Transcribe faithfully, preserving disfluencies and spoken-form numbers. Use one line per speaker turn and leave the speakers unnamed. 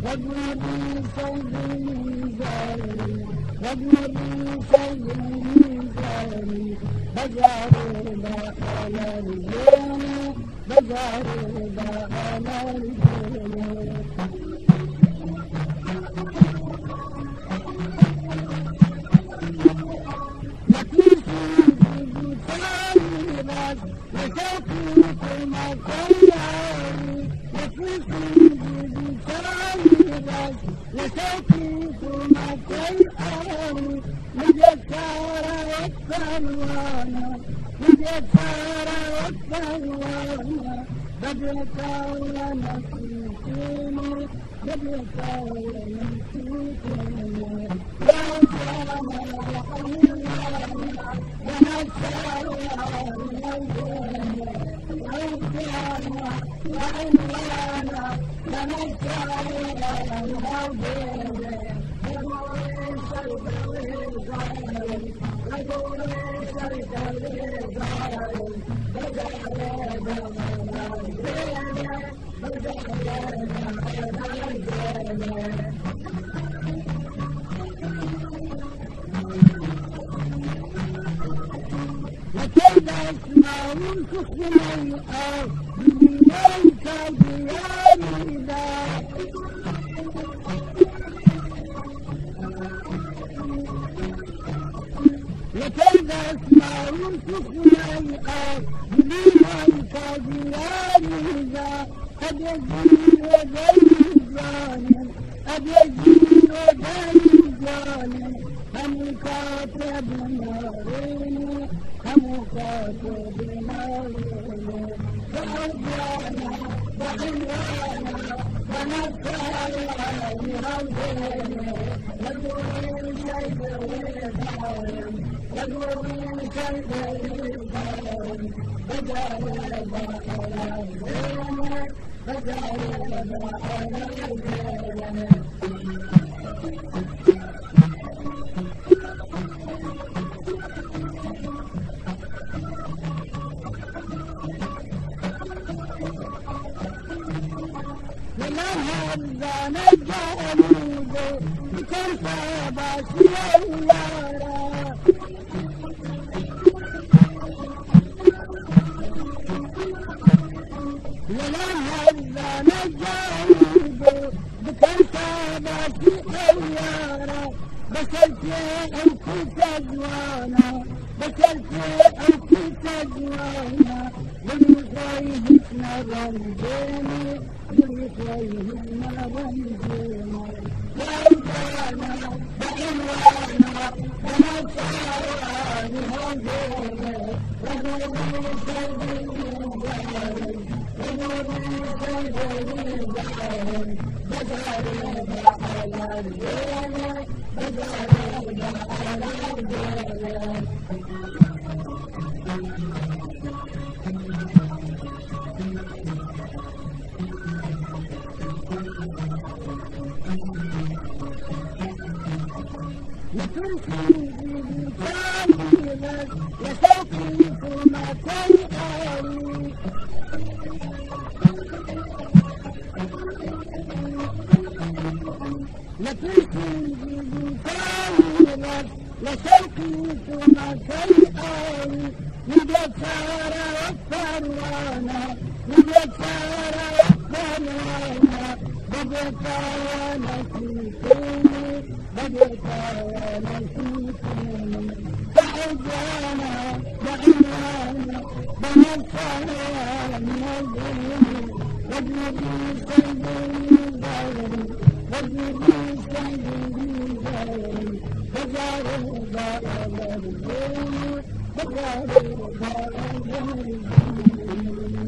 واجنبي صيد الميزان واجنبي صيد الميزان بجاربا على الجنة بجاربا على الجنة لتوفيق مكياري نفسي بسالبك لتوفيق مكياري مجسارة والسلوانة مجسارة والسلوانة بديت أولى نسيتني بديت أولى نسيتني يا سلام يا وكيف أسمعون تخفي الأرض بملك دياننا وكيف أسمعون تخفي الأرض بملك دياننا قد يجري وجل الظالم قد يجري وجل الظالم هم كاتب نارين هم كاتب نارين فأرجعنا وحيانا ونسألنا لربنا نقول شيء الظالم نقول شيء الظالم فجعلنا على الجنة فجعلنا على الجنة لهذا نجعلوه بكرفة بسيارة لهذا نجعلوه بكرفة بسيارة بسلت أنت تجوانا بسلت أنت تجوانا من خيهتنا رمجيني بخيهتنا رمجيني وأنتانا بعنوانا ونسعران هجيني وقومي سيدي الجاري وقومي سيدي الجاري بجاربا على الجنة بجاربا على الجنة لتنسي بلسانك لتوفيق مكياري لتنسي بلسانك لتوفيق مكياري مجسارة والسلوانة مجسارة والسلوانة بديت ونسيتني بديت ونسيتني فأرجعنا وعنوانا بنسانا من الظلم واجنبي صيد الميزان واجنبي صيد الميزان فجاربا على الجنة فجاربا على الجنة